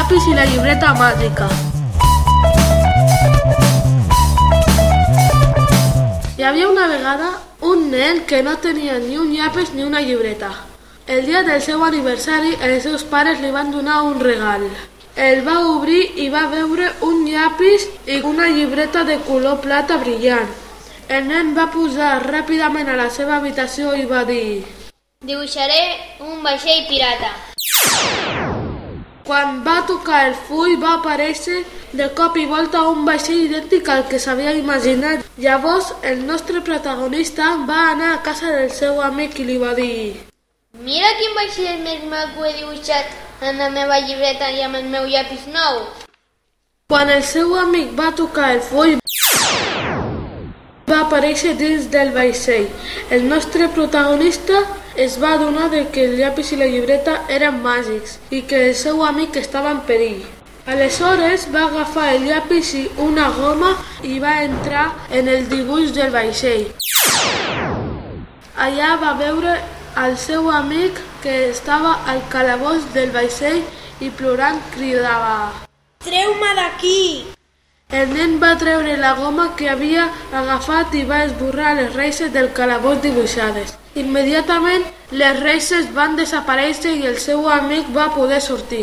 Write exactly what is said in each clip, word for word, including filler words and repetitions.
llapis i la llibreta màgica. Hi havia una vegada un nen que no tenia ni un llapis ni una llibreta. El dia del seu aniversari, els seus pares li van donar un regal. El va obrir i va veure un llapis i una llibreta de color plata brillant. El nen va posar ràpidament a la seva habitació i va dir: dibuixaré un vaixell pirata. Quan va tocar el full va aparèixer de cop i volta un vaixell idèntic al que s'havia imaginat. Llavors el nostre protagonista va anar a casa del seu amic i li va dir: mira quin vaixell més maco he dibuixat en la meva llibreta i amb el meu llapis nou. Quan el seu amic va tocar el full va aparèixer dins del vaixell. El nostre protagonista es va adonar de que el llapis i la llibreta eren màgics i que el seu amic estava en perill. Aleshores va agafar el llapis i una goma i va entrar en el dibuix del vaixell. Allà va veure al seu amic que estava al calabós del vaixell i plorant cridava: treu-me d'aquí! El nen va treure la goma que havia agafat i va esborrar les reixes del calabós dibuixades. Immediatament les reixes van desaparèixer i el seu amic va poder sortir.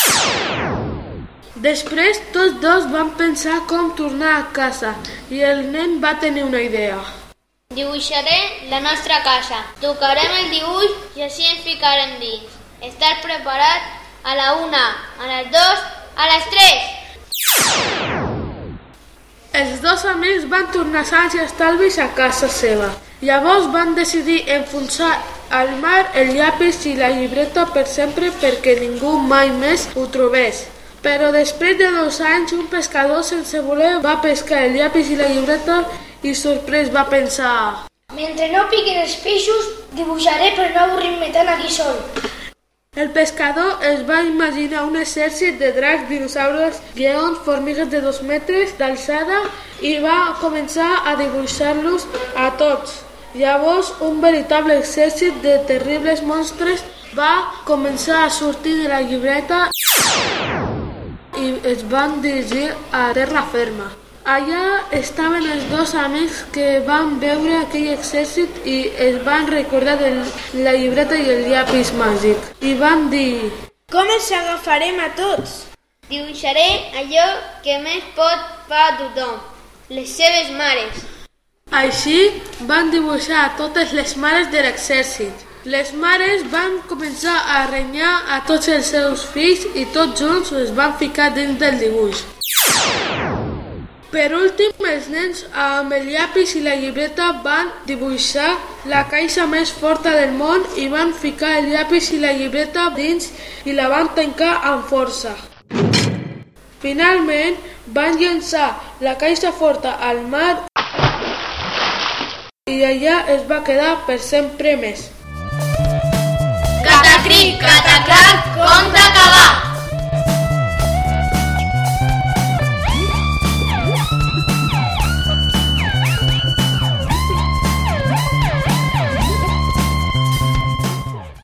Després tots dos van pensar com tornar a casa i el nen va tenir una idea. Dibuixaré la nostra casa, tocarem el dibuix i així ens ficarem dins. Estar preparat a la una, a les dos, a les tres. Els dos amics van tornar sans i estalvis a casa seva. Llavors van decidir enfonsar al mar el llapis i la llibreta per sempre perquè ningú mai més ho trobés. Però després de dos anys un pescador sense voler va pescar el llapis i la llibreta i sorprès va pensar: mentre no piquen els peixos, dibuixaré per no avorrir-me tant aquí sol. El pescador es va imaginar un exèrcit de dracs, dinosaures, lleons, formigues de dos metres d'alçada i va començar a dibuixar-los a tots. Llavors un veritable exèrcit de terribles monstres va començar a sortir de la llibreta i es van dirigir a terra ferma. Allà estaven els dos amics que van veure aquell exèrcit i es van recordar de la llibreta i el llapis màgic. I van dir: com els agafarem a tots? Dibuixaré allò que més pot fa a tothom, les seves mares. Així van dibuixar a totes les mares de l'exèrcit. Les mares van començar a renyar a tots els seus fills i tots junts es van ficar dins del dibuix. Per últim, els nens amb el llapis i la llibreta van dibuixar la caixa més forta del món i van ficar el llapis i la llibreta dins i la van tancar amb força. Finalment, van llançar la caixa forta al mar i allà es va quedar per sempre més. Catacric, catacrac, conta